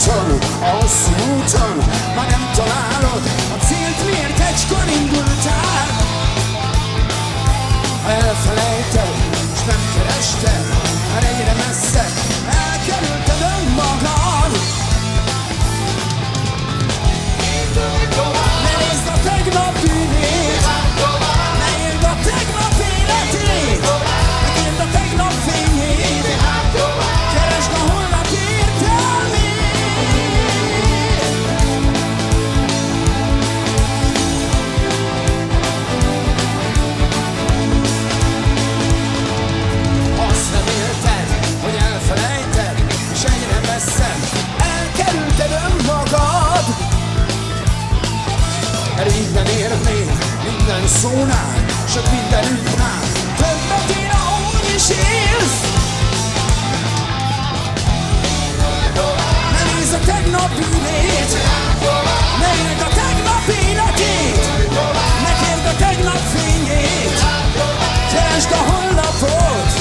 úton, a hosszú úton, ma nem találod a célt, miért egykor indultál? Ha elfelejted, s nem kerested, már egyre messze elkerülted önmagad. Ne nézd a tegnap bűnét, ne éld a tegnap életét, megéld a tegnap fényét, keresd a holnap értelmét. Azt remélted, hogy elfelejted, és egyre messzebb elkerülted önmagad. Elég nem érnél minden szónál, sok minden ügynál, többet ér, ahogy is élsz. Ne nézd a tegnap bűnét, ne éld a tegnap életét, ne kérd a tegnap fényét, keresd a holnapot.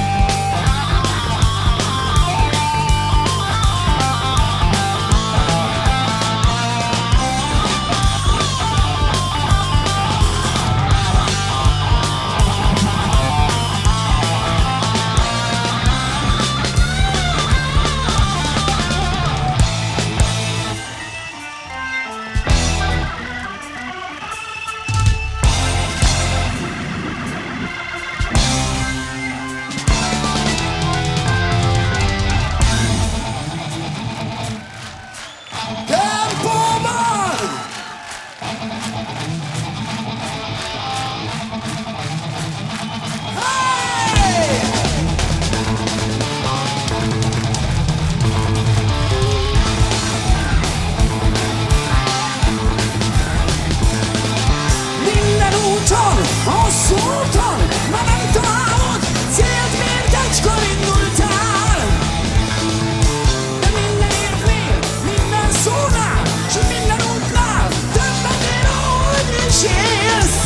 Hosszú úton, ma nem találod célt, miért egykor indultál? De minden érvnél, minden szónál, s minden útnál többet ér, ahogy is élsz.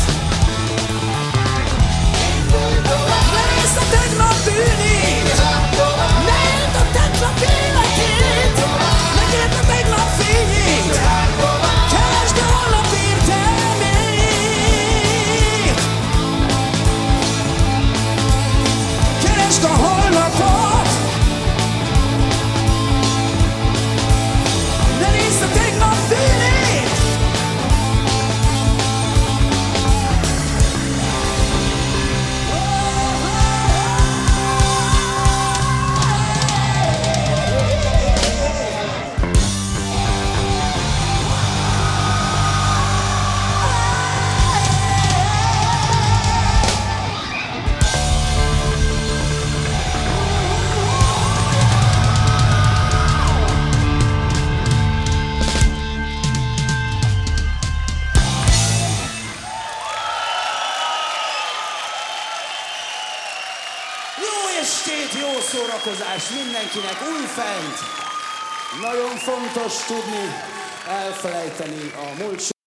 Ne nézd a tegnap bűnét, ne éld a tegnap életét, ne kérd a tegnap fényét, keresd a holnap értelmét. Keresd a holnapot, ne nézd a tegnap bűnét. Jó estét, jó szórakozást mindenkinek újfent! Nagyon fontos tudni elfelejteni a múlt